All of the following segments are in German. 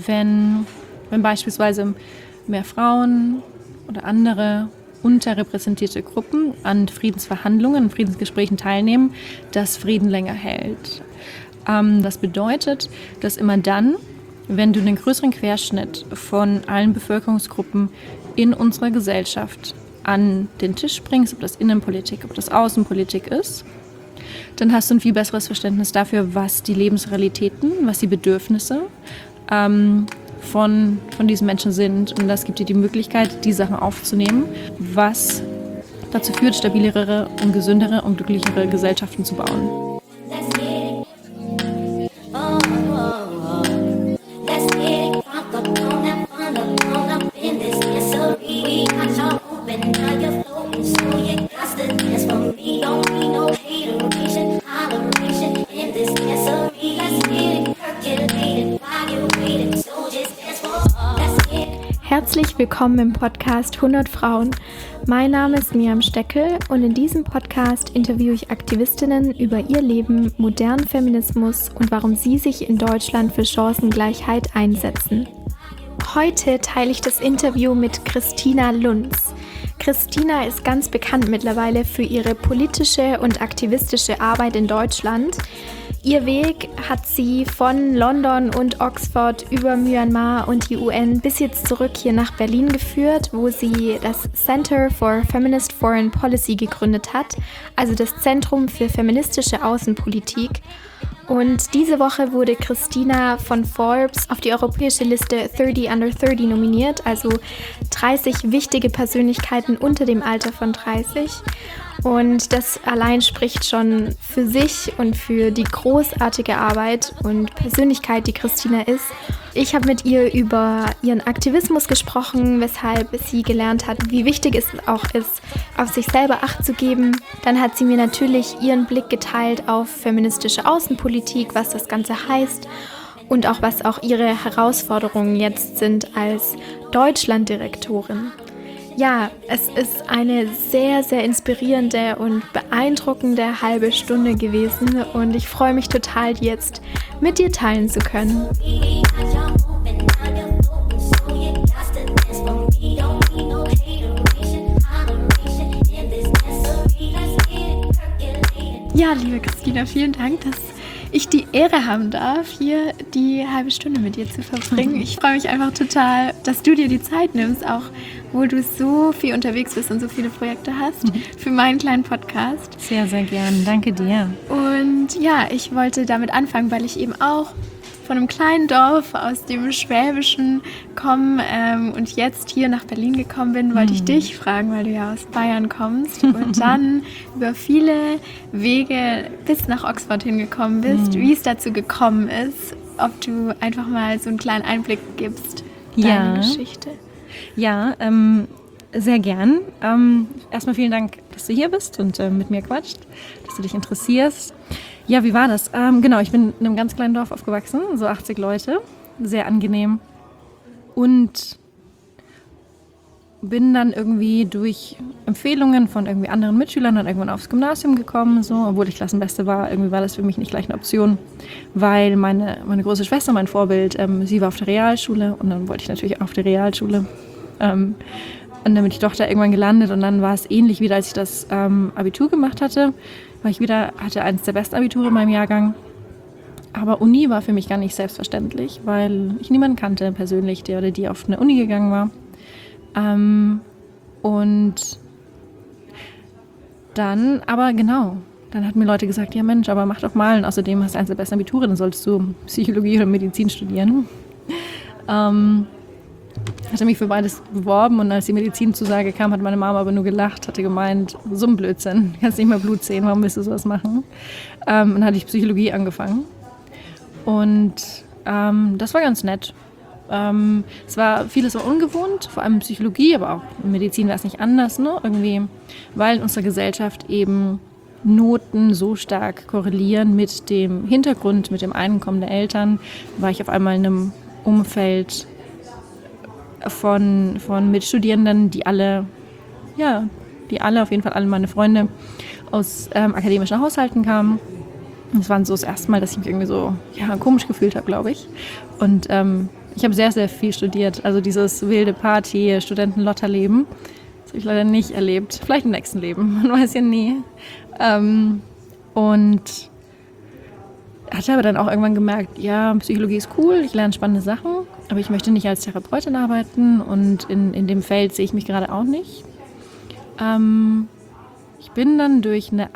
wenn beispielsweise mehr Frauen oder andere unterrepräsentierte Gruppen an Friedensverhandlungen, Friedensgesprächen teilnehmen, dass Frieden länger hält. Das bedeutet, dass immer dann, wenn du einen größeren Querschnitt von allen Bevölkerungsgruppen in unserer Gesellschaft an den Tisch bringst, ob das Innenpolitik, ob das Außenpolitik ist, dann hast du ein viel besseres Verständnis dafür, was die Lebensrealitäten, was die Bedürfnisse von diesen Menschen sind. Und das gibt dir die Möglichkeit, die Sachen aufzunehmen, was dazu führt, stabilere und gesündere und glücklichere Gesellschaften zu bauen. Herzlich willkommen im Podcast 100 Frauen. Mein Name ist Miriam Steckel und in diesem Podcast interviewe ich Aktivistinnen über ihr Leben, modernen Feminismus und warum sie sich in Deutschland für Chancengleichheit einsetzen. Heute teile ich das Interview mit Christina Lunz. Christina ist ganz bekannt mittlerweile für ihre politische und aktivistische Arbeit in Deutschland. Ihr Weg hat sie von London und Oxford über Myanmar und die UN bis jetzt zurück hier nach Berlin geführt, wo sie das Center for Feminist Foreign Policy gegründet hat, also das Zentrum für feministische Außenpolitik. Und diese Woche wurde Christina von Forbes auf die europäische Liste 30 Under 30 nominiert, also 30 wichtige Persönlichkeiten unter dem Alter von 30. Und das allein spricht schon für sich und für die großartige Arbeit und Persönlichkeit, die Christina ist. Ich habe mit ihr über ihren Aktivismus gesprochen, weshalb sie gelernt hat, wie wichtig es auch ist, auf sich selber Acht zu geben. Dann hat sie mir natürlich ihren Blick geteilt auf feministische Außenpolitik, was das Ganze heißt und auch was auch ihre Herausforderungen jetzt sind als Deutschlanddirektorin. Ja, es ist eine sehr, sehr inspirierende und beeindruckende halbe Stunde gewesen und ich freue mich total, die jetzt mit dir teilen zu können. Ja, liebe Christina, vielen Dank, dass ich die Ehre haben darf, hier die halbe Stunde mit dir zu verbringen. Ich freue mich einfach total, dass du dir die Zeit nimmst, auch wo du so viel unterwegs bist und so viele Projekte hast, für meinen kleinen Podcast. Sehr, sehr gern. Danke dir. Und ja, ich wollte damit anfangen, weil ich eben auch von einem kleinen Dorf aus dem Schwäbischen komme und jetzt hier nach Berlin gekommen bin, wollte ich dich fragen, weil du ja aus Bayern kommst und dann über viele Wege bis nach Oxford hingekommen bist, wie es dazu gekommen ist, ob du einfach mal so einen kleinen Einblick gibst in deine Geschichte. Ja, sehr gern. Erstmal vielen Dank, dass du hier bist und mit mir quatscht, dass du dich interessierst. Ja, wie war das? Genau, ich bin in einem ganz kleinen Dorf aufgewachsen, so 80 Leute, sehr angenehm. Und bin dann irgendwie durch Empfehlungen von irgendwie anderen Mitschülern dann irgendwann aufs Gymnasium gekommen, so, obwohl ich Klassenbeste war. Irgendwie war das für mich nicht gleich eine Option, weil meine große Schwester, mein Vorbild, sie war auf der Realschule und dann wollte ich natürlich auf der Realschule. Und dann bin ich doch da irgendwann gelandet und dann war es ähnlich wieder, als ich das Abitur gemacht hatte, weil ich hatte eines der besten Abiture in meinem Jahrgang. Aber Uni war für mich gar nicht selbstverständlich, weil ich niemanden kannte persönlich, der oder die auf eine Uni gegangen war. Und dann, aber genau, dann hatten mir Leute gesagt, ja Mensch, aber mach doch mal, und außerdem hast du eines der besten Abiture, dann solltest du Psychologie oder Medizin studieren. Hatte mich für beides beworben und als die Medizinzusage kam, hat meine Mama aber nur gelacht, hatte gemeint, so ein Blödsinn, du kannst nicht mehr Blut sehen, warum willst du sowas machen? Und dann hatte ich Psychologie angefangen und das war ganz nett. Es war vieles war ungewohnt, vor allem Psychologie, aber auch in Medizin war es nicht anders, ne? Irgendwie, weil in unserer Gesellschaft eben Noten so stark korrelieren mit dem Hintergrund, mit dem Einkommen der Eltern, war ich auf einmal in einem Umfeld von Mitstudierenden, die alle auf jeden Fall alle meine Freunde aus akademischen Haushalten kamen. Und es war so das erste Mal, dass ich mich irgendwie so komisch gefühlt habe, glaube ich. Und Ich habe sehr, sehr viel studiert. Also dieses wilde Party, Studenten-Lotterleben. Das habe ich leider nicht erlebt. Vielleicht im nächsten Leben, man weiß ja nie. Und hatte aber dann auch irgendwann gemerkt, ja, Psychologie ist cool, ich lerne spannende Sachen, aber ich möchte nicht als Therapeutin arbeiten und in dem Feld sehe ich mich gerade auch nicht. Ich bin dann durch eine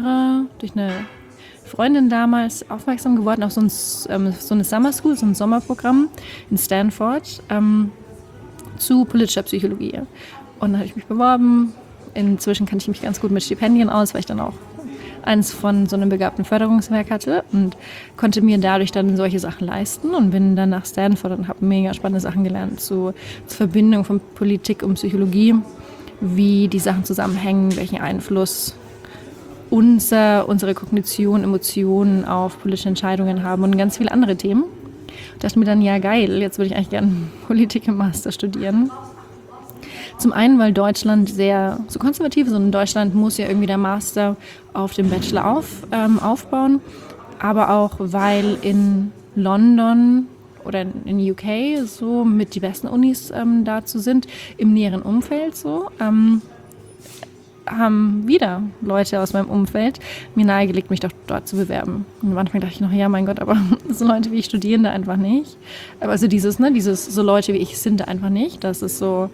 Freundin damals aufmerksam geworden auf so eine Summer School, so ein Sommerprogramm in Stanford zu politischer Psychologie. Und dann habe ich mich beworben. Inzwischen kannte ich mich ganz gut mit Stipendien aus, weil ich dann auch eins von so einem begabten Förderungswerk hatte und konnte mir dadurch dann solche Sachen leisten und bin dann nach Stanford und habe mega spannende Sachen gelernt zur Verbindung von Politik und Psychologie, wie die Sachen zusammenhängen, welchen Einfluss unsere Kognition, Emotionen auf politische Entscheidungen haben und ganz viele andere Themen. Ich dachte mir dann, ja geil, jetzt würde ich eigentlich gerne Politik im Master studieren. Zum einen, weil Deutschland sehr so konservativ ist und in Deutschland muss ja irgendwie der Master auf dem Bachelor aufbauen, aber auch, weil in London oder in UK so mit die besten Unis dazu sind, im näheren Umfeld so, haben wieder Leute aus meinem Umfeld mir nahegelegt, mich doch dort zu bewerben. Und am Anfang dachte ich noch, ja mein Gott, aber so Leute wie ich studieren da einfach nicht. Aber also dieses so Leute wie ich sind da einfach nicht. Das ist so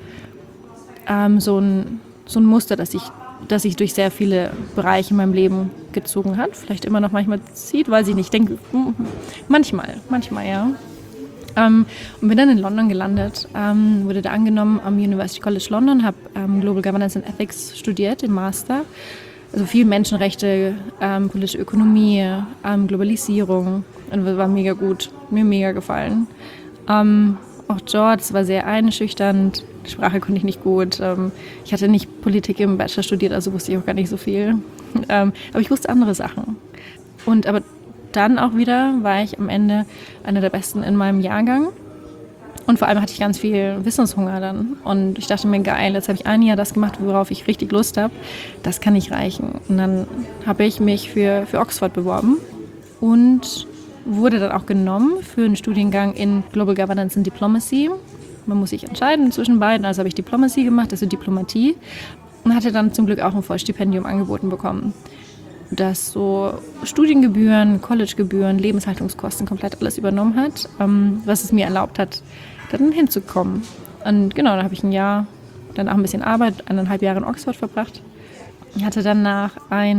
so ein Muster, das sich durch sehr viele Bereiche in meinem Leben gezogen hat. Vielleicht immer noch manchmal zieht, weil ich nicht denke, manchmal, ja. Und bin dann in London gelandet, wurde da angenommen am University College London, habe Global Governance and Ethics studiert im Master. Also viel Menschenrechte, politische Ökonomie, Globalisierung. Und war mega gut, mir mega gefallen. Auch dort, es war sehr einschüchternd, die Sprache konnte ich nicht gut. Ich hatte nicht Politik im Bachelor studiert, also wusste ich auch gar nicht so viel. Aber ich wusste andere Sachen. Aber dann auch wieder war ich am Ende einer der Besten in meinem Jahrgang. Und vor allem hatte ich ganz viel Wissenshunger dann. Und ich dachte mir, geil, jetzt habe ich ein Jahr das gemacht, worauf ich richtig Lust habe. Das kann nicht reichen. Und dann habe ich mich für Oxford beworben und wurde dann auch genommen für einen Studiengang in Global Governance and Diplomacy. Man muss sich entscheiden zwischen beiden, also habe ich Diplomacy gemacht, also Diplomatie, und hatte dann zum Glück auch ein Vollstipendium angeboten bekommen, das so Studiengebühren, Collegegebühren, Lebenshaltungskosten komplett alles übernommen hat, was es mir erlaubt hat, dann hinzukommen. Und genau, da habe ich ein Jahr, dann auch ein bisschen Arbeit, 1,5 Jahre in Oxford verbracht. Ich hatte danach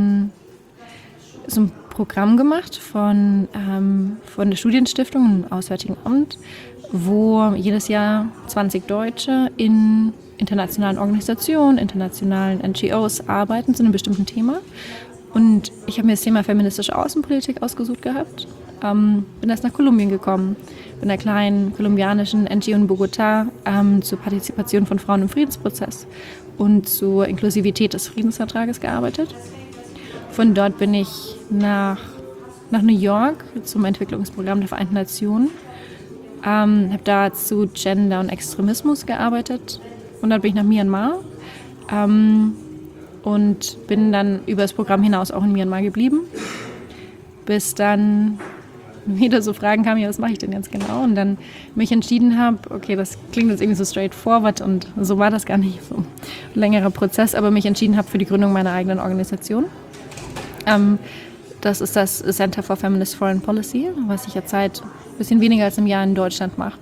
so ein Programm gemacht von der Studienstiftung, einem Auswärtigen Amt, wo jedes Jahr 20 Deutsche in internationalen Organisationen, internationalen NGOs arbeiten zu einem bestimmten Thema. Und ich habe mir das Thema feministische Außenpolitik ausgesucht gehabt. Bin erst nach Kolumbien gekommen, bin einer kleinen kolumbianischen NGO in Bogotá zur Partizipation von Frauen im Friedensprozess und zur Inklusivität des Friedensvertrages gearbeitet. Von dort bin ich nach New York zum Entwicklungsprogramm der Vereinten Nationen. Habe da zu Gender und Extremismus gearbeitet und dann bin ich nach Myanmar und bin dann über das Programm hinaus auch in Myanmar geblieben, bis dann wieder so Fragen kamen, ja, was mache ich denn jetzt genau? Und dann mich entschieden habe, okay, das klingt jetzt irgendwie so straightforward und so war das gar nicht, so ein längerer Prozess, aber mich entschieden habe für die Gründung meiner eigenen Organisation. Das ist das Center for Feminist Foreign Policy, was ich jetzt seit ein bisschen weniger als einem Jahr in Deutschland mache.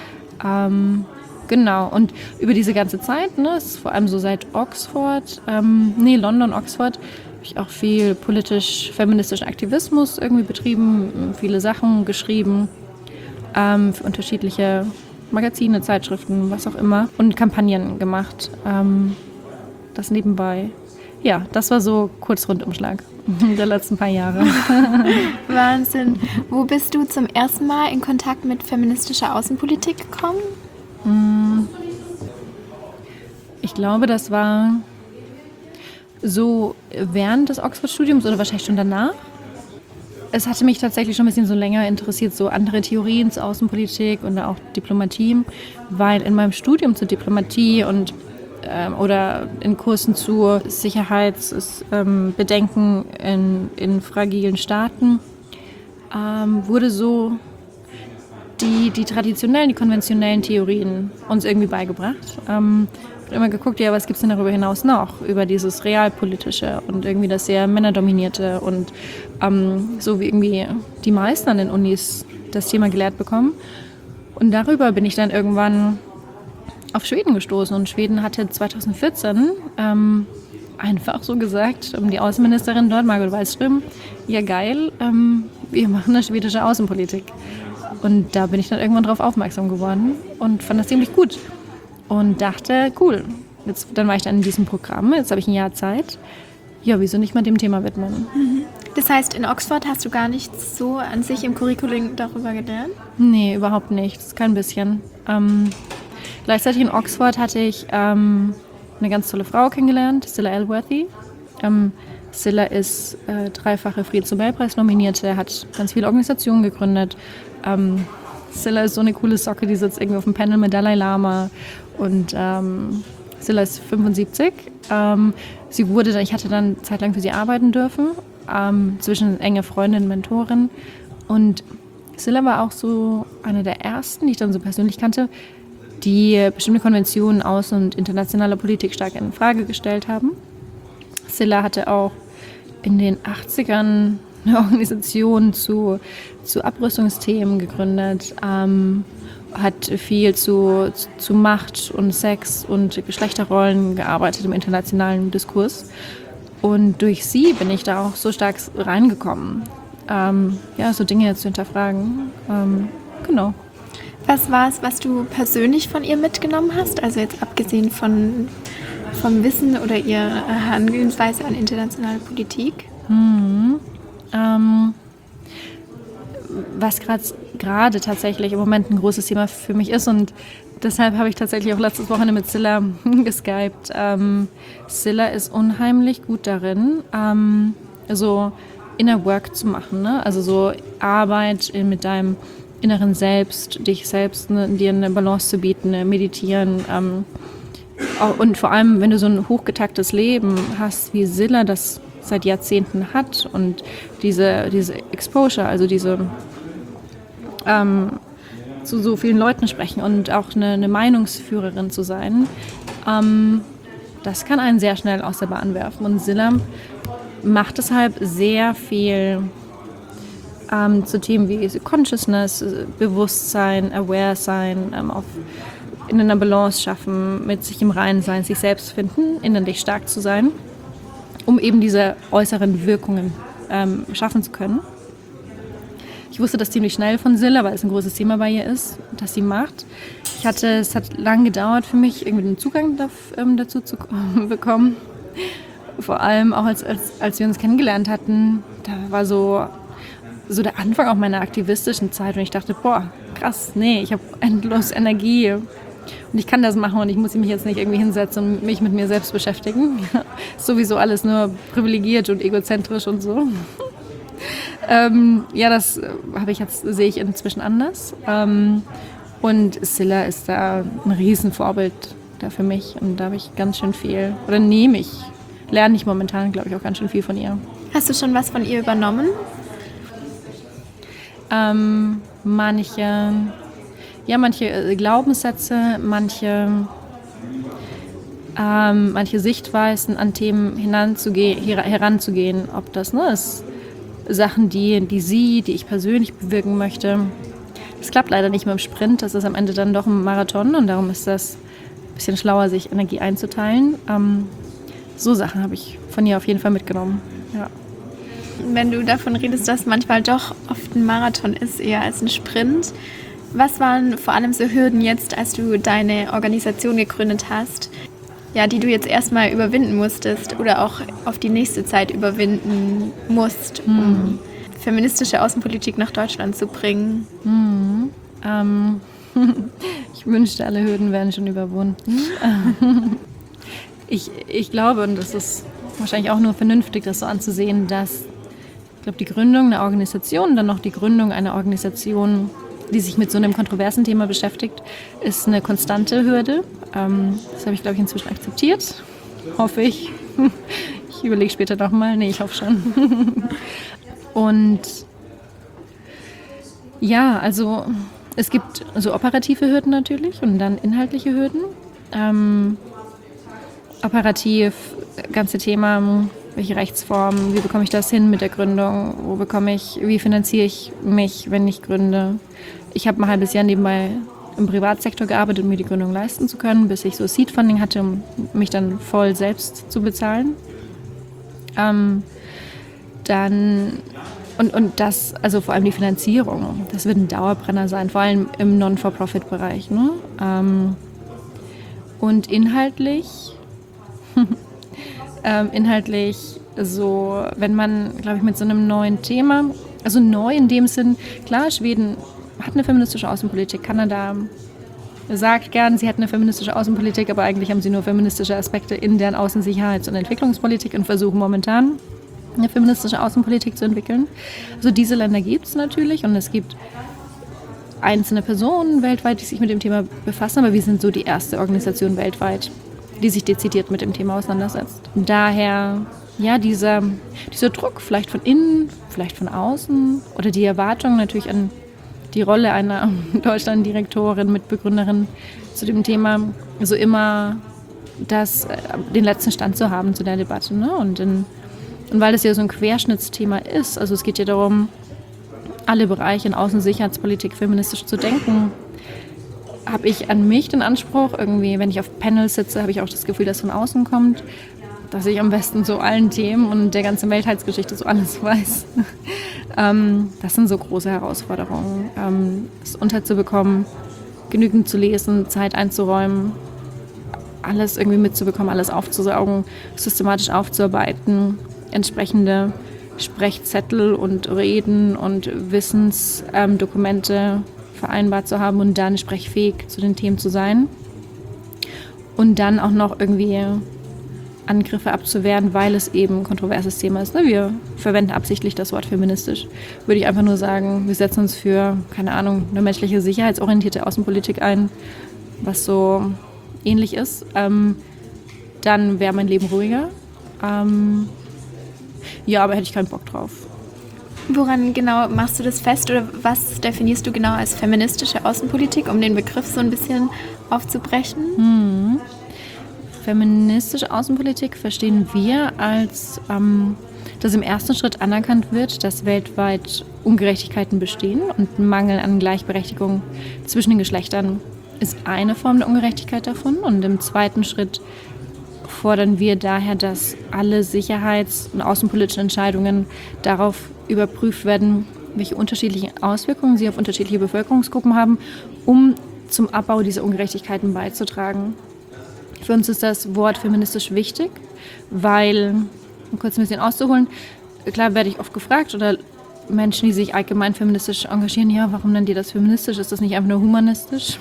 Genau, und über diese ganze Zeit, ist vor allem so seit London, Oxford, habe ich auch viel politisch-feministischen Aktivismus irgendwie betrieben, viele Sachen geschrieben, für unterschiedliche Magazine, Zeitschriften, was auch immer, und Kampagnen gemacht. Das nebenbei. Ja, das war so kurz Rundumschlag der letzten paar Jahre. Wahnsinn. Wo bist du zum ersten Mal in Kontakt mit feministischer Außenpolitik gekommen? Ich glaube, das war so während des Oxford-Studiums oder wahrscheinlich schon danach. Es hatte mich tatsächlich schon ein bisschen so länger interessiert, so andere Theorien zur Außenpolitik und auch Diplomatie, weil in meinem Studium zur Diplomatie und oder in Kursen zu Sicherheitsbedenken in fragilen Staaten wurde so die traditionellen, die konventionellen Theorien uns irgendwie beigebracht. Ich habe immer geguckt, ja, was gibt es denn darüber hinaus noch? Über dieses Realpolitische und irgendwie das sehr Männerdominierte und so wie irgendwie die meisten an den Unis das Thema gelehrt bekommen. Und darüber bin ich dann irgendwann auf Schweden gestoßen. Und Schweden hatte 2014 einfach so gesagt, die Außenministerin dort, Margot Wallström, ja geil, wir machen eine schwedische Außenpolitik. Und da bin ich dann irgendwann drauf aufmerksam geworden und fand das ziemlich gut. Und dachte, cool, dann war ich dann in diesem Programm, jetzt habe ich ein Jahr Zeit. Ja, wieso nicht mal dem Thema widmen? Das heißt, in Oxford hast du gar nichts so an sich im Curriculum darüber gelernt? Nee, überhaupt nicht, kein bisschen. Gleichzeitig in Oxford hatte ich eine ganz tolle Frau kennengelernt, Cilla Elworthy. Cilla ist dreifache Friedensnobelpreis nominierte, hat ganz viele Organisationen gegründet. Cilla ist so eine coole Socke, die sitzt irgendwie auf dem Panel mit Dalai Lama. Und Cilla ist 75. Ich hatte dann zeitlang für sie arbeiten dürfen, zwischen enge Freundin und Mentorin. Und Cilla war auch so eine der ersten, die ich dann so persönlich kannte, die bestimmte Konventionen außen- und internationaler Politik stark in Frage gestellt haben. Cilla hatte auch in den 80ern eine Organisation zu Abrüstungsthemen gegründet, hat viel zu Macht und Sex und Geschlechterrollen gearbeitet im internationalen Diskurs. Und durch sie bin ich da auch so stark reingekommen, so Dinge zu hinterfragen. Genau. Was war es, was du persönlich von ihr mitgenommen hast? Also jetzt abgesehen vom Wissen oder ihrer Herangehensweise an internationale Politik? Was gerade tatsächlich im Moment ein großes Thema für mich ist und deshalb habe ich tatsächlich auch letztes Wochenende mit Cilla geskypt. Cilla ist unheimlich gut darin, so Inner Work zu machen, ne? Also so Arbeit mit deinem inneren Selbst, dich selbst, ne, dir eine Balance zu bieten, meditieren. Und vor allem, wenn du so ein hochgetaktes Leben hast, wie Cilla das seit Jahrzehnten hat und diese Exposure, also diese zu so vielen Leuten sprechen und auch eine Meinungsführerin zu sein, das kann einen sehr schnell aus der Bahn werfen. Und Cilla macht deshalb sehr viel zu Themen wie Consciousness, Bewusstsein, Aware sein, in einer Balance schaffen, mit sich im Reinen sein, sich selbst finden, innerlich stark zu sein, um eben diese äußeren Wirkungen schaffen zu können. Ich wusste das ziemlich schnell von Cilla, weil es ein großes Thema bei ihr ist, das sie macht. Es hat lange gedauert für mich, irgendwie den Zugang dazu zu bekommen. Vor allem auch als wir uns kennengelernt hatten, da war so der Anfang auch meiner aktivistischen Zeit und ich dachte, boah, krass, nee, ich habe endlos Energie und ich kann das machen und ich muss mich jetzt nicht irgendwie hinsetzen und mich mit mir selbst beschäftigen. Ist sowieso alles nur privilegiert und egozentrisch und so. Das sehe ich inzwischen anders. Und Cilla ist da ein Riesenvorbild da für mich und da habe ich ganz schön viel, lerne ich momentan, glaube ich, auch ganz schön viel von ihr. Hast du schon was von ihr übernommen? Manche Glaubenssätze, manche Sichtweisen an Themen heranzugehen, ob das ist Sachen, die ich persönlich bewirken möchte. Das klappt leider nicht mehr im Sprint, das ist am Ende dann doch ein Marathon und darum ist das ein bisschen schlauer, sich Energie einzuteilen. So Sachen habe ich von ihr auf jeden Fall mitgenommen. Ja. Wenn du davon redest, dass manchmal doch oft ein Marathon ist, eher als ein Sprint, was waren vor allem so Hürden jetzt, als du deine Organisation gegründet hast, die du jetzt erstmal überwinden musstest oder auch auf die nächste Zeit überwinden musst, um feministische Außenpolitik nach Deutschland zu bringen? Ich wünschte, alle Hürden wären schon überwunden. Ich glaube, und das ist wahrscheinlich auch nur vernünftig, das so anzusehen, dass die Gründung einer Organisation, dann noch die Gründung einer Organisation, die sich mit so einem kontroversen Thema beschäftigt, ist eine konstante Hürde. Das habe ich, glaube ich, inzwischen akzeptiert. Hoffe ich. Ich überlege später nochmal. Nee, ich hoffe schon. Und ja, also Es gibt so operative Hürden natürlich und dann inhaltliche Hürden. Operativ, ganze Thema, welche Rechtsform, wie bekomme ich das hin mit der Gründung, wie finanziere ich mich, wenn ich gründe. Ich habe ein halbes Jahr nebenbei im Privatsektor gearbeitet, um mir die Gründung leisten zu können, bis ich so Seed-Funding hatte, um mich dann voll selbst zu bezahlen. Und das, also vor allem die Finanzierung, das wird ein Dauerbrenner sein, vor allem im Non-For-Profit-Bereich. Ne? Und inhaltlich so, wenn man, glaube ich, mit so einem neuen Thema, also neu in dem Sinn, klar, Schweden hat eine feministische Außenpolitik, Kanada sagt gern, sie hat eine feministische Außenpolitik, aber eigentlich haben sie nur feministische Aspekte in deren Außensicherheits- und Entwicklungspolitik und versuchen momentan eine feministische Außenpolitik zu entwickeln. Also diese Länder gibt es natürlich und es gibt einzelne Personen weltweit, die sich mit dem Thema befassen, aber wir sind so die erste Organisation weltweit, die sich dezidiert mit dem Thema auseinandersetzt. Daher, ja, dieser Druck, vielleicht von innen, vielleicht von außen oder die Erwartung natürlich an die Rolle einer Deutschlanddirektorin, Mitbegründerin zu dem Thema, so immer den letzten Stand zu haben zu der Debatte. Ne? Und weil das ja so ein Querschnittsthema ist, also es geht ja darum, alle Bereiche in Außensicherheitspolitik feministisch zu denken, habe ich an mich den Anspruch, irgendwie, wenn ich auf Panels sitze, habe ich auch das Gefühl, dass von außen kommt, dass ich am besten zu allen Themen und der ganzen Weltheitsgeschichte so alles weiß. Das sind so große Herausforderungen, es unterzubekommen, genügend zu lesen, Zeit einzuräumen, alles irgendwie mitzubekommen, alles aufzusaugen, systematisch aufzuarbeiten, entsprechende Sprechzettel und Reden und Wissensdokumente vereinbart zu haben und dann sprechfähig zu den Themen zu sein. Und dann auch noch irgendwie Angriffe abzuwehren, weil es eben ein kontroverses Thema ist. Wir verwenden absichtlich das Wort feministisch. Würde ich einfach nur sagen, wir setzen uns für, keine Ahnung, eine menschliche, sicherheitsorientierte Außenpolitik ein, was so ähnlich ist. Dann wäre mein Leben ruhiger. Ja, aber hätte ich keinen Bock drauf. Woran genau machst du das fest oder was definierst du genau als feministische Außenpolitik, um den Begriff so ein bisschen aufzubrechen? Feministische Außenpolitik verstehen wir als, dass im ersten Schritt anerkannt wird, dass weltweit Ungerechtigkeiten bestehen und ein Mangel an Gleichberechtigung zwischen den Geschlechtern ist eine Form der Ungerechtigkeit davon. Und im zweiten Schritt fordern wir daher, dass alle sicherheits- und außenpolitischen Entscheidungen darauf überprüft werden, welche unterschiedlichen Auswirkungen sie auf unterschiedliche Bevölkerungsgruppen haben, um zum Abbau dieser Ungerechtigkeiten beizutragen. Für uns ist das Wort feministisch wichtig, weil, um kurz ein bisschen auszuholen, klar werde ich oft gefragt oder Menschen, die sich allgemein feministisch engagieren, ja, warum nennt ihr das feministisch? Ist das nicht einfach nur humanistisch?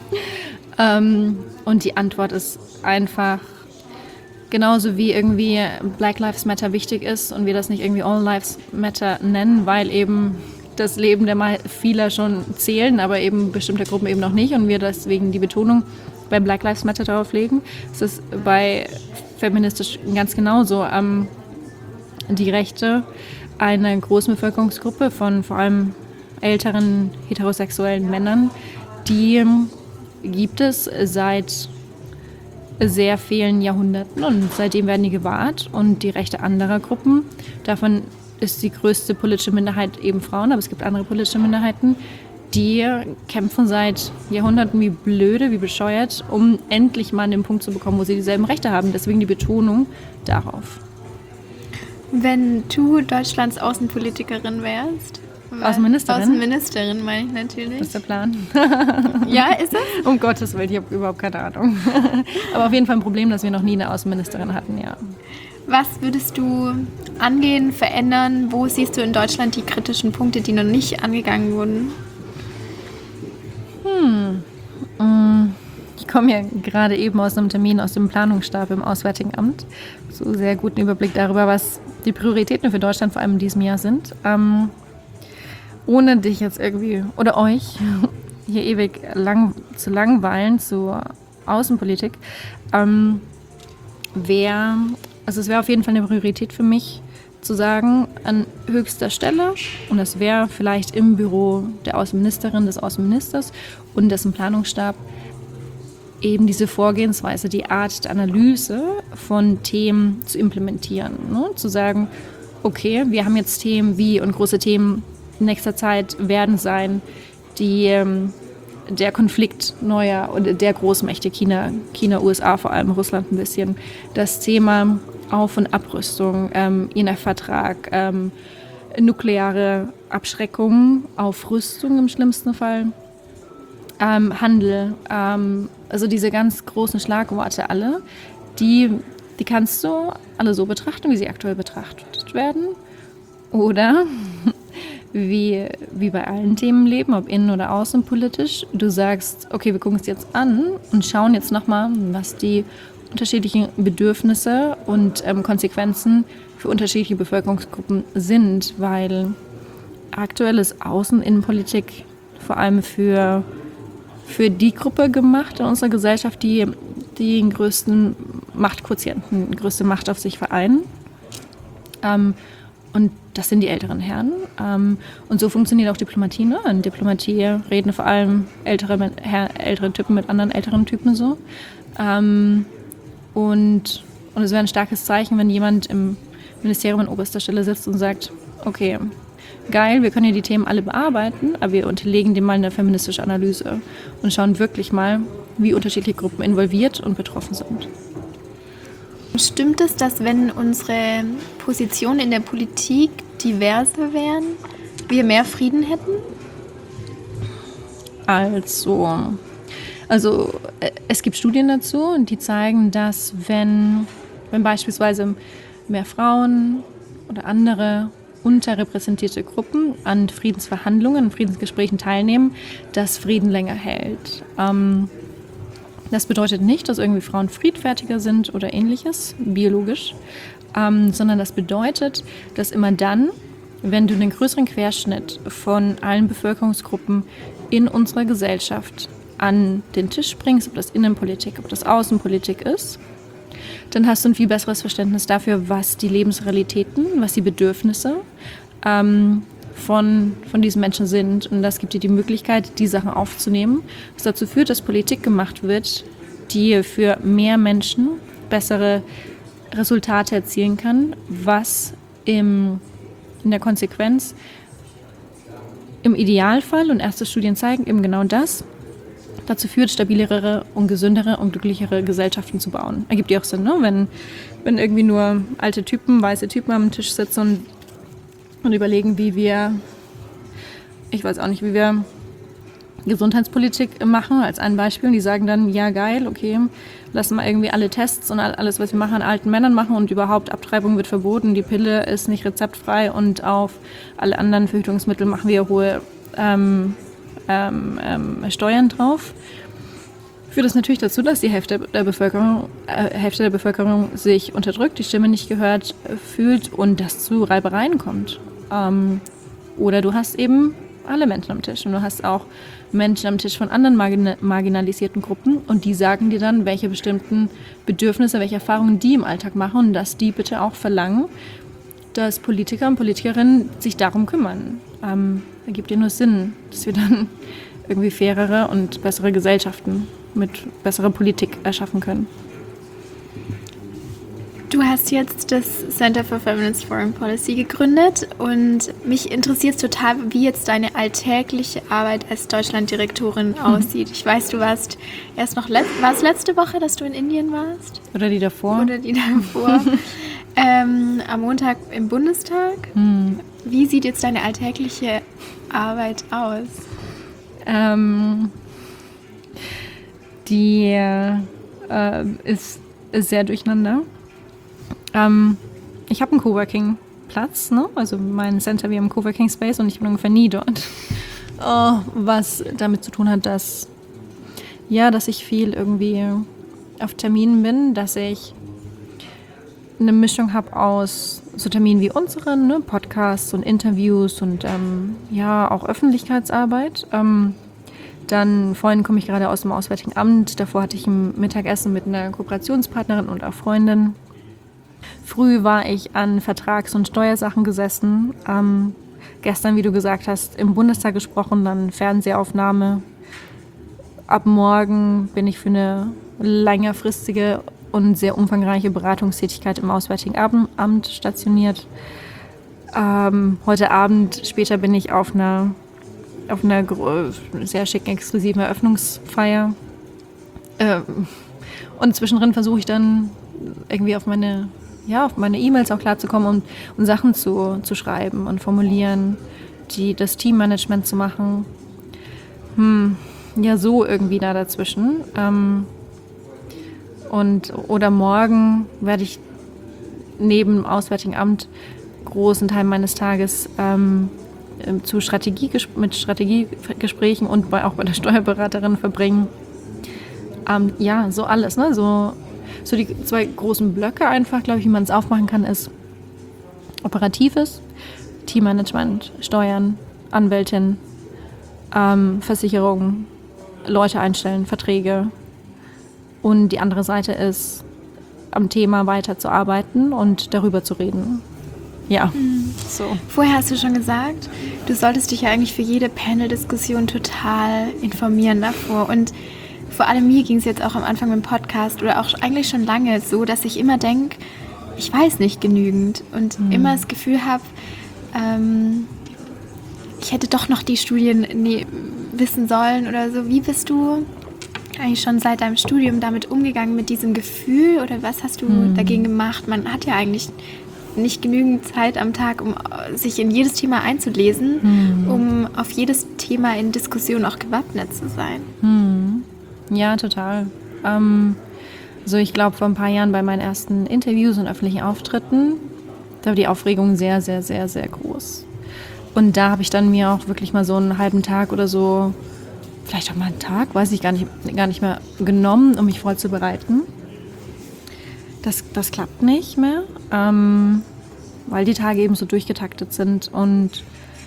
Und die Antwort ist einfach, genauso wie irgendwie Black Lives Matter wichtig ist und wir das nicht irgendwie All Lives Matter nennen, weil eben das Leben der vieler schon zählen, aber eben bestimmte Gruppen eben noch nicht und wir deswegen die Betonung bei Black Lives Matter darauf legen. Es ist bei feministisch ganz genauso. Die Rechte einer großen Bevölkerungsgruppe von vor allem älteren heterosexuellen Männern, die gibt es seit sehr vielen Jahrhunderten und seitdem werden die gewahrt und die Rechte anderer Gruppen, davon ist die größte politische Minderheit eben Frauen, aber es gibt andere politische Minderheiten, die kämpfen seit Jahrhunderten wie blöde, wie bescheuert, um endlich mal an den Punkt zu bekommen, wo sie dieselben Rechte haben. Deswegen die Betonung darauf. Wenn du Deutschlands Außenpolitikerin wärst? Außenministerin? Außenministerin meine ich natürlich. Das ist der Plan. Ja, ist es? Um Gottes Willen, ich habe überhaupt keine Ahnung. Aber auf jeden Fall ein Problem, dass wir noch nie eine Außenministerin hatten, ja. Was würdest du angehen, verändern? Wo siehst du in Deutschland die kritischen Punkte, die noch nicht angegangen wurden? Ich komme ja gerade eben aus einem Termin aus dem Planungsstab im Auswärtigen Amt. So sehr guten Überblick darüber, was die Prioritäten für Deutschland vor allem in diesem Jahr sind. Ohne dich jetzt irgendwie oder euch hier ewig zu langweilen zur Außenpolitik, es wäre auf jeden Fall eine Priorität für mich, zu sagen, an höchster Stelle, und das wäre vielleicht im Büro der Außenministerin, des Außenministers und dessen Planungsstab, eben diese Vorgehensweise, die Art der Analyse von Themen zu implementieren. Ne? Zu sagen, okay, wir haben jetzt Themen wie, und große Themen in nächster Zeit werden sein, der Konflikt neuer oder der Großmächte, China, USA, vor allem Russland ein bisschen, das Thema Auf- und Abrüstung, INF-Vertrag, nukleare Abschreckung, Aufrüstung im schlimmsten Fall, Handel, also diese ganz großen Schlagworte alle, die kannst du alle so betrachten, wie sie aktuell betrachtet werden, oder wie bei allen Themen im Leben, ob innen- oder außenpolitisch, du sagst, okay, wir gucken es jetzt an und schauen jetzt nochmal, was die unterschiedlichen Bedürfnisse und Konsequenzen für unterschiedliche Bevölkerungsgruppen sind, weil aktuell ist Außen-Innenpolitik vor allem für die Gruppe gemacht in unserer Gesellschaft, die den größten Machtquotienten, die größte Macht auf sich vereinen. Und das sind die älteren Herren. Und so funktioniert auch Diplomatie. Ne? In Diplomatie reden vor allem ältere Typen mit anderen älteren Typen so. Und es wäre ein starkes Zeichen, wenn jemand im Ministerium an oberster Stelle sitzt und sagt, okay, geil, wir können hier die Themen alle bearbeiten, aber wir unterlegen dem mal eine feministische Analyse und schauen wirklich mal, wie unterschiedliche Gruppen involviert und betroffen sind. Stimmt es, dass wenn unsere Positionen in der Politik diverser wären, wir mehr Frieden hätten? Also es gibt Studien dazu, die zeigen, dass wenn beispielsweise mehr Frauen oder andere unterrepräsentierte Gruppen an Friedensverhandlungen, Friedensgesprächen teilnehmen, dass Frieden länger hält. Das bedeutet nicht, dass irgendwie Frauen friedfertiger sind oder ähnliches, biologisch, sondern das bedeutet, dass immer dann, wenn du einen größeren Querschnitt von allen Bevölkerungsgruppen in unserer Gesellschaft an den Tisch bringst, ob das Innenpolitik, ob das Außenpolitik ist, dann hast du ein viel besseres Verständnis dafür, was die Lebensrealitäten, was die Bedürfnisse von diesen Menschen sind. Und das gibt dir die Möglichkeit, die Sachen aufzunehmen, was dazu führt, dass Politik gemacht wird, die für mehr Menschen bessere Resultate erzielen kann, was in der Konsequenz im Idealfall, und erste Studien zeigen eben genau das, dazu führt, stabilere und gesündere und glücklichere Gesellschaften zu bauen. Ergibt ja auch Sinn, ne? Wenn irgendwie nur alte Typen, weiße Typen am Tisch sitzen und überlegen, wie wir Gesundheitspolitik machen, als ein Beispiel. Und die sagen dann, ja geil, okay, lassen wir irgendwie alle Tests und alles, was wir machen, an alten Männern machen und überhaupt Abtreibung wird verboten, die Pille ist nicht rezeptfrei und auf alle anderen Verhütungsmittel machen wir hohe Steuern drauf, führt das natürlich dazu, dass die Hälfte der Bevölkerung sich unterdrückt, die Stimme nicht gehört fühlt und das zu Reibereien kommt. Oder du hast eben alle Menschen am Tisch und du hast auch Menschen am Tisch von anderen marginalisierten Gruppen und die sagen dir dann, welche bestimmten Bedürfnisse, welche Erfahrungen die im Alltag machen und dass die bitte auch verlangen, dass Politiker und Politikerinnen sich darum kümmern. Ergibt dir nur Sinn, dass wir dann irgendwie fairere und bessere Gesellschaften mit besserer Politik erschaffen können. Du hast jetzt das Center for Feminist Foreign Policy gegründet und mich interessiert es total, wie jetzt deine alltägliche Arbeit als Deutschlanddirektorin aussieht. Ich weiß, du warst war es letzte Woche, dass du in Indien warst? Oder die davor. Am Montag im Bundestag. Wie sieht jetzt deine alltägliche Arbeit aus? Die ist sehr durcheinander. Ich habe einen Coworking-Platz, ne? Also mein Center, wir haben einen Coworking-Space und ich bin ungefähr nie dort. Was damit zu tun hat, dass ich viel irgendwie auf Terminen bin, dass ich eine Mischung habe aus so Terminen wie unseren, ne? Podcasts und Interviews und auch Öffentlichkeitsarbeit. Dann vorhin komme ich gerade aus dem Auswärtigen Amt. Davor hatte ich ein Mittagessen mit einer Kooperationspartnerin und auch Freundin. Früh war ich an Vertrags- und Steuersachen gesessen. Gestern, wie du gesagt hast, im Bundestag gesprochen, dann Fernsehaufnahme. Ab morgen bin ich für eine längerfristige und sehr umfangreiche Beratungstätigkeit im Auswärtigen Amt stationiert. Heute Abend, später bin ich auf einer sehr schicken, exklusiven Eröffnungsfeier. Und zwischendrin versuche ich dann irgendwie auf meine E-Mails auch klarzukommen und Sachen zu schreiben und formulieren, das Teammanagement zu machen. Ja, so irgendwie da dazwischen. Oder morgen werde ich neben dem Auswärtigen Amt großen Teil meines Tages mit Strategiegesprächen und auch bei der Steuerberaterin verbringen. Ja, so alles, ne? So die zwei großen Blöcke einfach, glaube ich, wie man es aufmachen kann, ist Operatives, Teammanagement, Steuern, Anwältin, Versicherungen, Leute einstellen, Verträge. Und die andere Seite ist, am Thema weiterzuarbeiten und darüber zu reden. Ja, so. Vorher hast du schon gesagt, du solltest dich ja eigentlich für jede Panel-Diskussion total informieren davor. Und vor allem mir ging es jetzt auch am Anfang im Podcast oder auch eigentlich schon lange so, dass ich immer denke, ich weiß nicht genügend und immer das Gefühl habe, ich hätte doch noch die Studien wissen sollen oder so. Wie bist du eigentlich schon seit deinem Studium damit umgegangen, mit diesem Gefühl, oder was hast du dagegen gemacht? Man hat ja eigentlich nicht genügend Zeit am Tag, um sich in jedes Thema einzulesen, um auf jedes Thema in Diskussion auch gewappnet zu sein. Ja, total. Ich glaube, vor ein paar Jahren bei meinen ersten Interviews und öffentlichen Auftritten, da war die Aufregung sehr, sehr, sehr, sehr groß. Und da habe ich dann mir auch wirklich mal so einen halben Tag oder so, vielleicht auch mal einen Tag, weiß ich gar nicht mehr, genommen, um mich vorzubereiten. Das klappt nicht mehr, weil die Tage eben so durchgetaktet sind. Und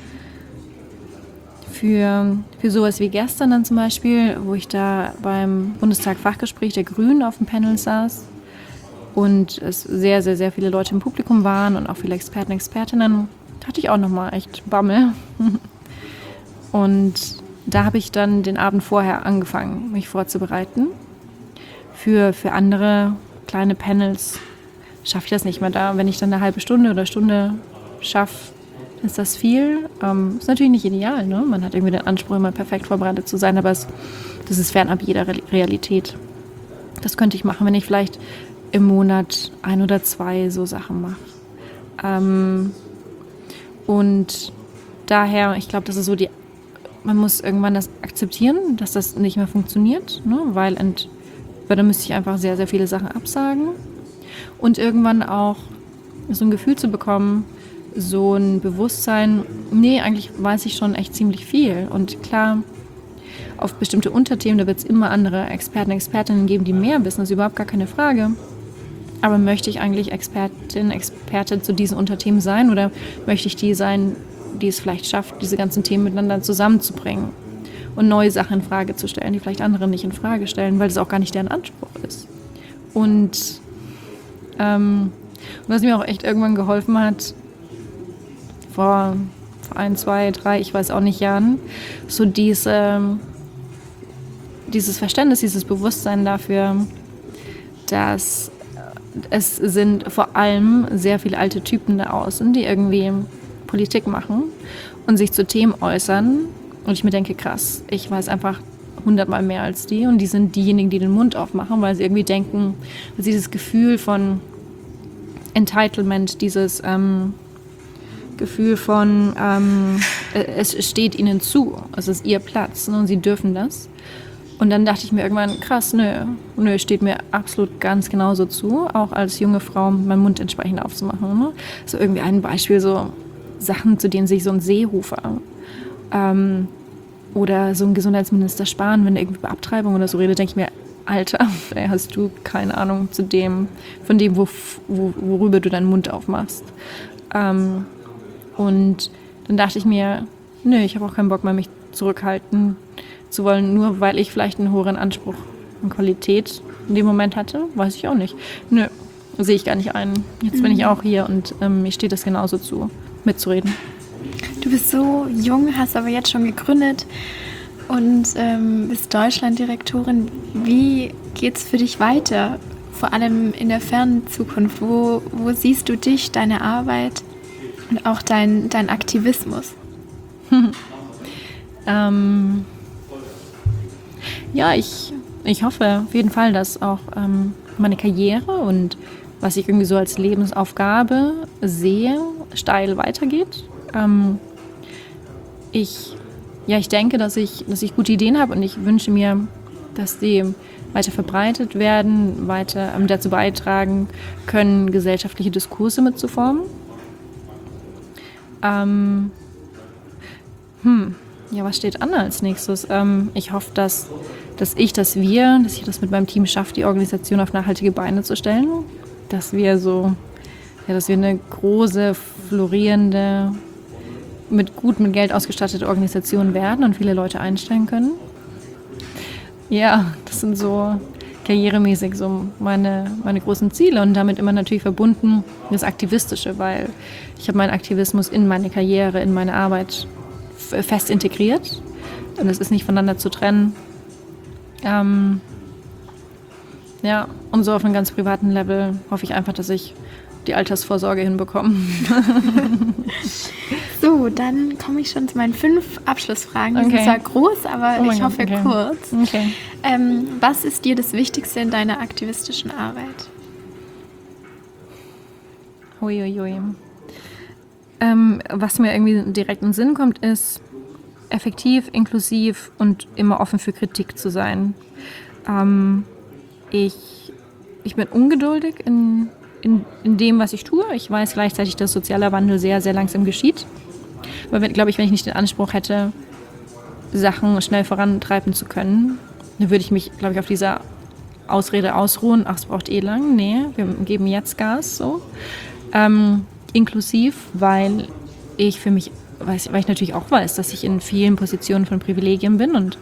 für sowas wie gestern dann zum Beispiel, wo ich da beim Bundestag Fachgespräch der Grünen auf dem Panel saß und es sehr, sehr, sehr viele Leute im Publikum waren und auch viele Experten, Expertinnen, hatte ich auch nochmal echt Bammel. Und da habe ich dann den Abend vorher angefangen, mich vorzubereiten. Für andere kleine Panels schaffe ich das nicht mehr da. Wenn ich dann eine halbe Stunde oder Stunde schaffe, ist das viel. Ist natürlich nicht ideal, ne? Man hat irgendwie den Anspruch, immer perfekt vorbereitet zu sein, aber das ist fernab jeder Realität. Das könnte ich machen, wenn ich vielleicht im Monat 1 oder 2 so Sachen mache. Und daher, ich glaube, das ist so man muss irgendwann das akzeptieren, dass das nicht mehr funktioniert, ne? Weil dann müsste ich einfach sehr, sehr viele Sachen absagen. Und irgendwann auch so ein Gefühl zu bekommen, so ein Bewusstsein, eigentlich weiß ich schon echt ziemlich viel. Und klar, auf bestimmte Unterthemen, da wird es immer andere Experten, Expertinnen geben, die mehr wissen, das ist überhaupt gar keine Frage. Aber möchte ich eigentlich Experte zu diesen Unterthemen sein, oder möchte ich die sein, die es vielleicht schafft, diese ganzen Themen miteinander zusammenzubringen und neue Sachen in Frage zu stellen, die vielleicht andere nicht in Frage stellen, weil das auch gar nicht deren Anspruch ist. Und was mir auch echt irgendwann geholfen hat, vor 1, 2, 3, ich weiß auch nicht, Jahren, so dieses Verständnis, dieses Bewusstsein dafür, dass es sind vor allem sehr viele alte Typen da außen, die irgendwie Politik machen und sich zu Themen äußern. Und ich mir denke, krass, ich weiß einfach 100-mal mehr als die. Und die sind diejenigen, die den Mund aufmachen, weil sie irgendwie denken, dass dieses Gefühl von Entitlement, dieses Gefühl von, es steht ihnen zu, es ist ihr Platz, ne, und sie dürfen das. Und dann dachte ich mir irgendwann, krass, nö, steht mir absolut ganz genauso zu, auch als junge Frau meinen Mund entsprechend aufzumachen. Ne? So irgendwie ein Beispiel, so Sachen, zu denen sich so ein Seehofer oder so ein Gesundheitsminister Spahn, wenn er irgendwie über Abtreibung oder so redet, denke ich mir, Alter, hast du keine Ahnung von dem, worüber du deinen Mund aufmachst. Und dann dachte ich mir, ich habe auch keinen Bock mehr, mich zurückhalten zu wollen, nur weil ich vielleicht einen höheren Anspruch an Qualität in dem Moment hatte, weiß ich auch nicht. sehe ich gar nicht ein. Jetzt bin ich auch hier und mir steht das genauso zu, mitzureden. Du bist so jung, hast aber jetzt schon gegründet und bist Deutschlanddirektorin. Wie geht's für dich weiter? Vor allem in der fernen Zukunft. Wo siehst du dich, deine Arbeit und auch dein Aktivismus? Ja, ich hoffe auf jeden Fall, dass auch meine Karriere und was ich irgendwie so als Lebensaufgabe sehe, steil weitergeht. Ich denke, dass ich gute Ideen habe und ich wünsche mir, dass die weiter verbreitet werden, weiter dazu beitragen können, gesellschaftliche Diskurse mitzuformen. Was steht an als nächstes? Ich hoffe, dass ich das mit meinem Team schaffe, die Organisation auf nachhaltige Beine zu stellen. Dass wir eine große, florierende, mit Geld ausgestattete Organisation werden und viele Leute einstellen können. Ja, das sind so karrieremäßig so meine großen Ziele und damit immer natürlich verbunden das Aktivistische, weil ich habe meinen Aktivismus in meine Karriere, in meine Arbeit fest integriert und es ist nicht voneinander zu trennen. Und so auf einem ganz privaten Level hoffe ich einfach, dass ich die Altersvorsorge hinbekomme. So, dann komme ich schon zu meinen 5 Abschlussfragen. Die sind zwar groß, aber ich hoffe kurz. Okay. Was ist dir das Wichtigste in deiner aktivistischen Arbeit? Uiuiui. Was mir irgendwie direkt in den Sinn kommt, ist effektiv, inklusiv und immer offen für Kritik zu sein. Ich bin ungeduldig in dem, was ich tue. Ich weiß gleichzeitig, dass sozialer Wandel sehr, sehr langsam geschieht. Weil, wenn ich nicht den Anspruch hätte, Sachen schnell vorantreiben zu können, dann würde ich mich, glaube ich, auf dieser Ausrede ausruhen, ach, es braucht lang. Nee, wir geben jetzt Gas. So. Inklusiv, weil ich natürlich auch weiß, dass ich in vielen Positionen von Privilegien bin und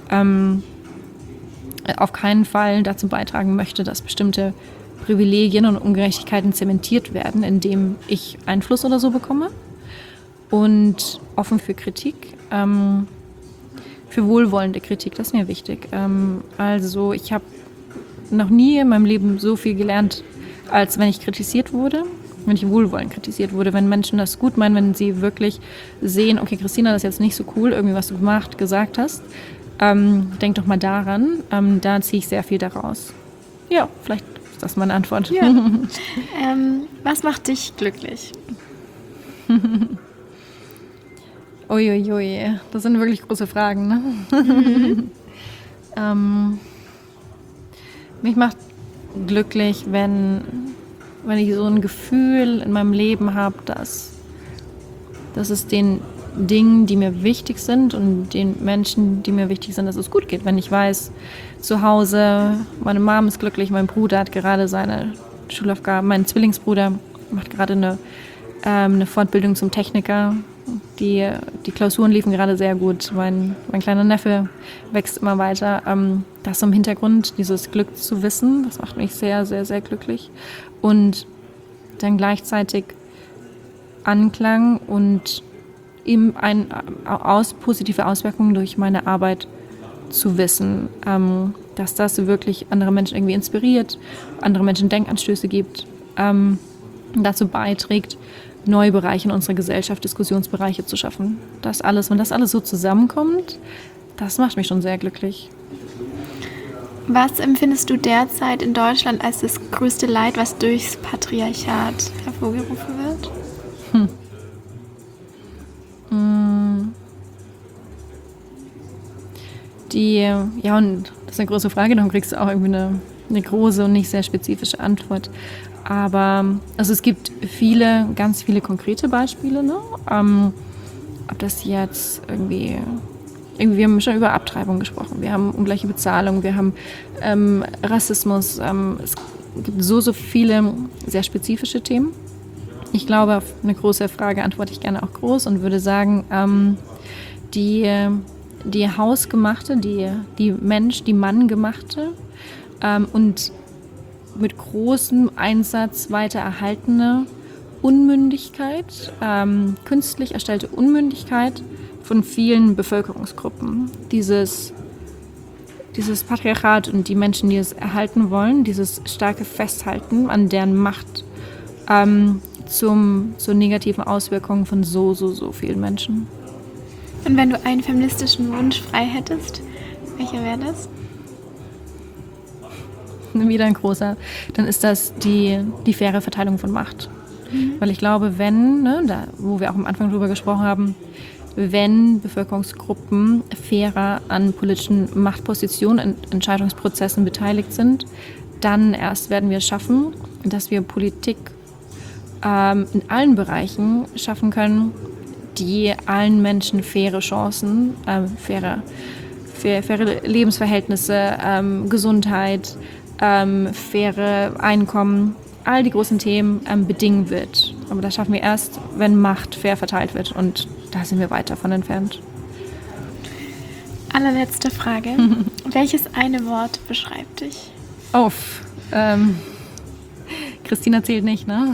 auf keinen Fall dazu beitragen möchte, dass bestimmte Privilegien und Ungerechtigkeiten zementiert werden, indem ich Einfluss oder so bekomme. Und offen für Kritik, für wohlwollende Kritik, das ist mir wichtig. Also ich habe noch nie in meinem Leben so viel gelernt, als wenn ich kritisiert wurde, wenn ich wohlwollend kritisiert wurde, wenn Menschen das gut meinen, wenn sie wirklich sehen, okay, Christina, das ist jetzt nicht so cool, irgendwie was du gesagt hast. Denk doch mal daran, da ziehe ich sehr viel daraus. Ja, vielleicht ist das meine Antwort. Ja. Was macht dich glücklich? Uiuiui, das sind wirklich große Fragen, ne? Mich macht glücklich, wenn ich so ein Gefühl in meinem Leben habe, dass es den Dingen, die mir wichtig sind und den Menschen, die mir wichtig sind, dass es gut geht. Wenn ich weiß, zu Hause, meine Mom ist glücklich, mein Bruder hat gerade seine Schulaufgaben, mein Zwillingsbruder macht gerade eine Fortbildung zum Techniker. Die Klausuren liefen gerade sehr gut. Mein kleiner Neffe wächst immer weiter. Das im Hintergrund, dieses Glück zu wissen, das macht mich sehr, sehr, sehr glücklich. Und dann gleichzeitig Anklang und eben positive Auswirkungen durch meine Arbeit zu wissen, dass das wirklich andere Menschen irgendwie inspiriert, andere Menschen Denkanstöße gibt, dazu beiträgt, neue Bereiche in unserer Gesellschaft, Diskussionsbereiche zu schaffen. Wenn das alles so zusammenkommt, das macht mich schon sehr glücklich. Was empfindest du derzeit in Deutschland als das größte Leid, was durchs Patriarchat hervorgerufen wird? Und das ist eine große Frage, darum kriegst du auch irgendwie eine große und nicht sehr spezifische Antwort. Aber also es gibt ganz viele konkrete Beispiele, ne? Ob das jetzt irgendwie, wir haben schon über Abtreibung gesprochen, wir haben ungleiche Bezahlung, wir haben Rassismus, es gibt so viele sehr spezifische Themen. Ich glaube, auf eine große Frage antworte ich gerne auch groß und würde sagen, die hausgemachte, die manngemachte und mit großem Einsatz weiter erhaltene Unmündigkeit, künstlich erstellte Unmündigkeit von vielen Bevölkerungsgruppen. Dieses Patriarchat und die Menschen, die es erhalten wollen, dieses starke Festhalten an deren Macht zur negativen Auswirkungen von so vielen Menschen. Und wenn du einen feministischen Wunsch frei hättest, welcher wäre das? Wieder ein großer. Dann ist das die faire Verteilung von Macht. Weil ich glaube, wo wir auch am Anfang drüber gesprochen haben, wenn Bevölkerungsgruppen fairer an politischen Machtpositionen, Entscheidungsprozessen beteiligt sind, dann erst werden wir es schaffen, dass wir Politik in allen Bereichen schaffen können, die allen Menschen faire Chancen, faire Lebensverhältnisse, Gesundheit, faire Einkommen, all die großen Themen bedingen wird. Aber das schaffen wir erst, wenn Macht fair verteilt wird. Und da sind wir weit davon entfernt. Allerletzte Frage. Welches eine Wort beschreibt dich? Christina zählt nicht, ne?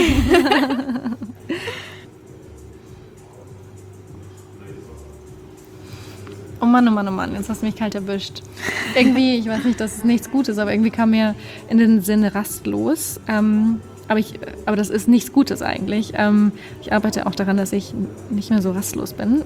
Oh Mann, jetzt hast du mich kalt erwischt. Irgendwie, ich weiß nicht, dass es nichts Gutes, aber irgendwie kam mir in den Sinn rastlos. Aber das ist nichts Gutes eigentlich. Ich arbeite auch daran, dass ich nicht mehr so rastlos bin.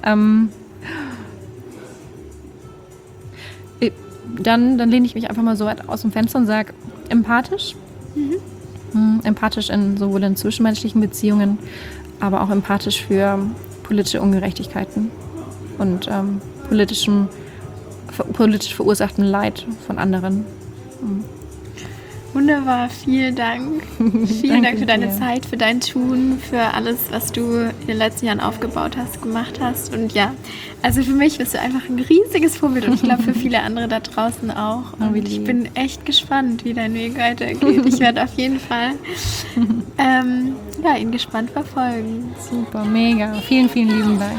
Dann lehne ich mich einfach mal so weit aus dem Fenster und sage empathisch. Empathisch sowohl in zwischenmenschlichen Beziehungen, aber auch empathisch für politische Ungerechtigkeiten und politisch verursachten Leid von anderen. Wunderbar, vielen Dank. Vielen Dank für deine Zeit, für dein Tun, für alles, was du in den letzten Jahren aufgebaut hast, gemacht hast. Und ja, also für mich bist du einfach ein riesiges Vorbild und ich glaube für viele andere da draußen auch. Und ich bin echt gespannt, wie dein Weg weitergeht. Ich werde auf jeden Fall ihn gespannt verfolgen. Super, mega. Vielen, vielen lieben Dank.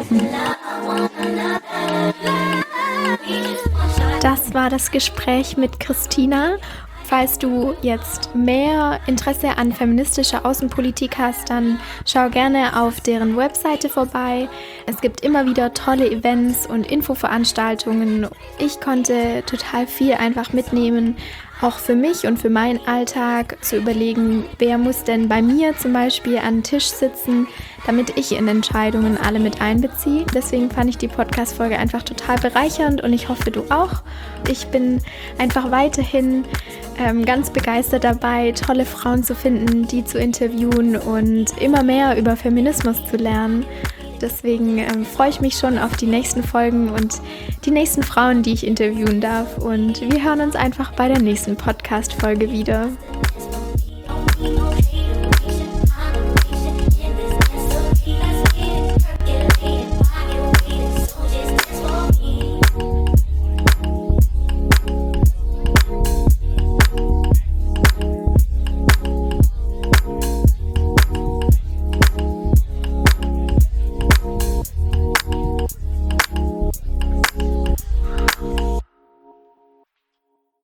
Das war das Gespräch mit Christina. Falls du jetzt mehr Interesse an feministischer Außenpolitik hast, dann schau gerne auf deren Webseite vorbei. Es gibt immer wieder tolle Events und Infoveranstaltungen. Ich konnte total viel einfach mitnehmen, auch für mich und für meinen Alltag zu überlegen, wer muss denn bei mir zum Beispiel an den Tisch sitzen, damit ich in Entscheidungen alle mit einbeziehe. Deswegen fand ich die Podcast-Folge einfach total bereichernd und ich hoffe, du auch. Ich bin einfach weiterhin ganz begeistert dabei, tolle Frauen zu finden, die zu interviewen und immer mehr über Feminismus zu lernen. Deswegen freue ich mich schon auf die nächsten Folgen und die nächsten Frauen, die ich interviewen darf. Und wir hören uns einfach bei der nächsten Podcast-Folge wieder.